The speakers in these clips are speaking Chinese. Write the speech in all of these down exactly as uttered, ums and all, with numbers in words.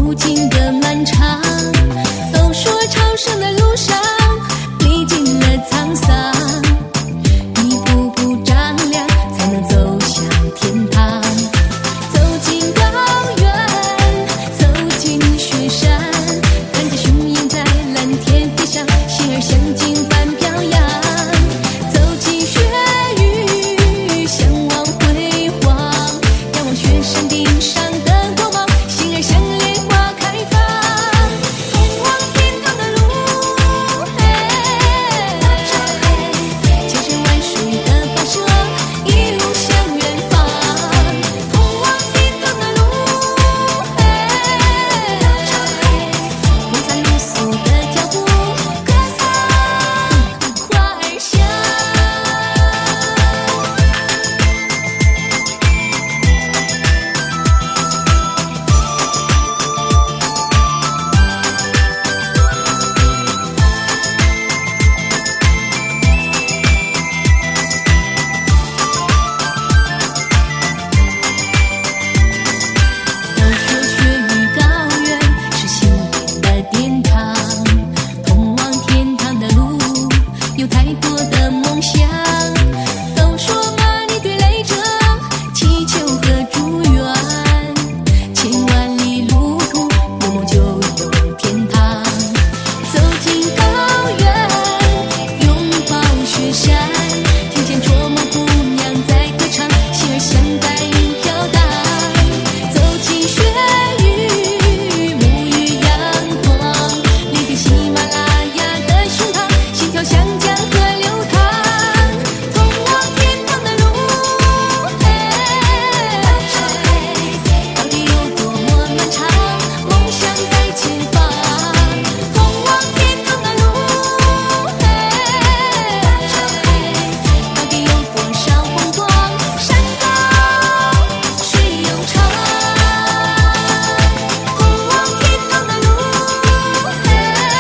无尽的漫长。都说朝圣的路上历尽了沧桑，一步步丈量才能走向天堂。走进高原，走进雪山，看着雄鹰在蓝天飞翔，心儿像经般飘扬。走进雪域，向往辉煌，仰望雪山顶上的光芒，心儿像莲花开放。通往天堂的路，嘿，千山万水的跋涉，一路向远方。通往天堂的路，嘿，摩擦如梭的脚步，歌颂快响。都说雪域高原是心灵的殿堂，通往天堂的路有太多的梦想。都说玛尼堆垒着祈求和祝愿，千万里路途有梦就有天堂。走进高原，拥抱雪山，听见卓玛姑娘在歌唱，心儿像白云飘荡。走进雪域，沐浴阳光，聆听喜马拉雅的胸膛，心跳像江河流淌。通往天堂的路，嘿，到底有多么漫长？梦想在前方。通往天堂的路，嘿，到底有多少风光？山高水悠长。通往天堂的路，嘿，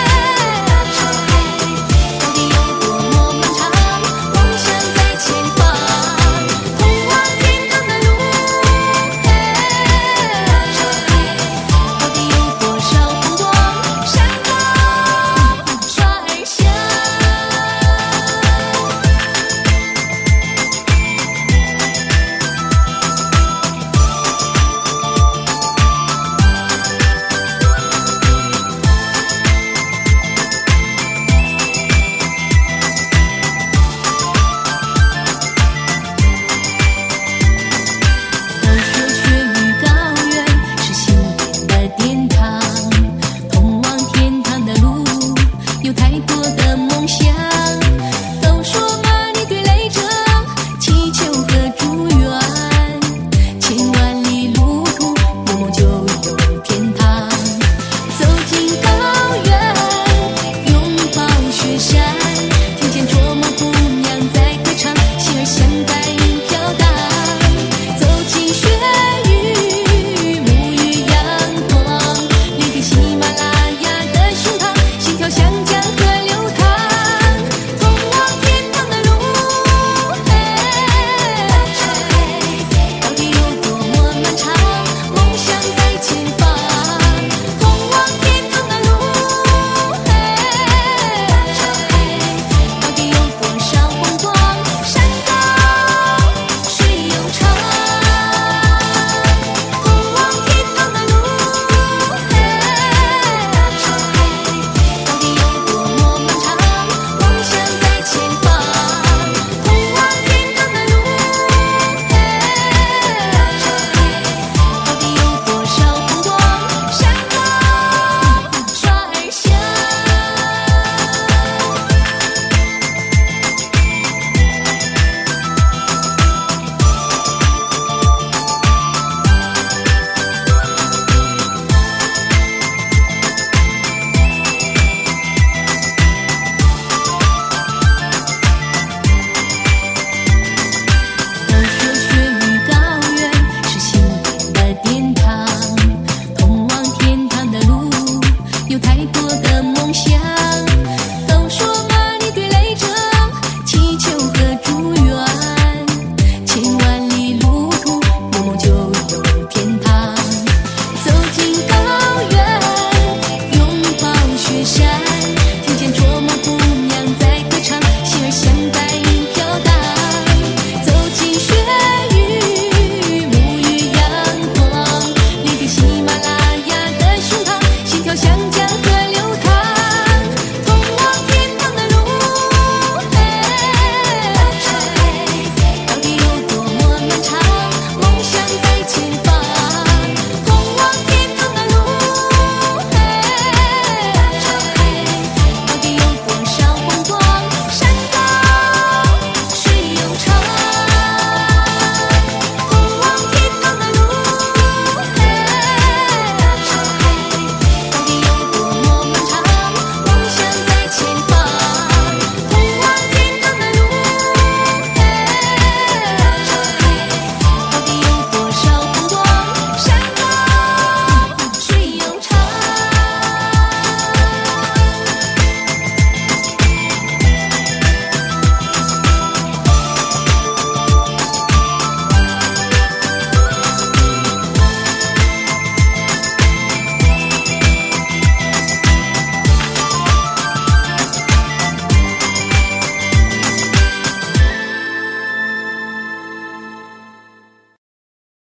到底有多么漫长？梦想在前方。通往天堂的路，嘿，到底有多少风光？山高水响。都说雪域高原是心灵的殿堂，通往天堂的路有太多的梦想。都说玛尼堆垒着祈求和祝愿，千万里路途有梦就有天堂。走进高原，拥抱雪山，听见卓玛姑娘在歌唱，心儿像白云飘荡。走进雪域，沐浴阳光，聆听喜马拉雅的胸膛，心跳像江河流淌。通往天堂的路，嘿，到底有多么漫长？梦想在前方。通往天堂的路，嘿，到底有多少风光？山高水悠长。通往天堂的路，嘿，到底有多么漫长？梦想在前方。通往天堂的路，嘿，到底有多少风光？山高水响。都说雪域高原是心灵的殿堂，通往天堂的路有太多的梦想。